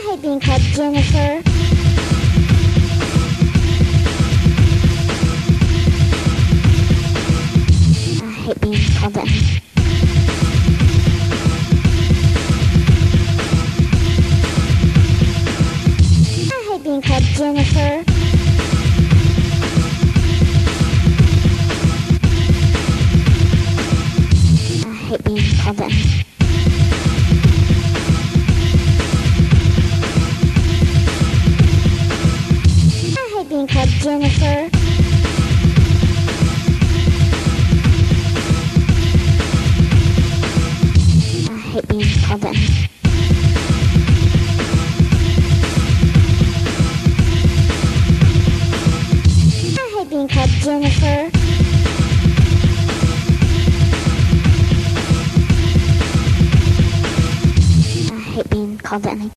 hate being called Jennifer. I hate being called that. I hate being called Jennifer. I hate being called that. Being called Jennifer. I hate being called that. I hate being called Jennifer. I hate being called that.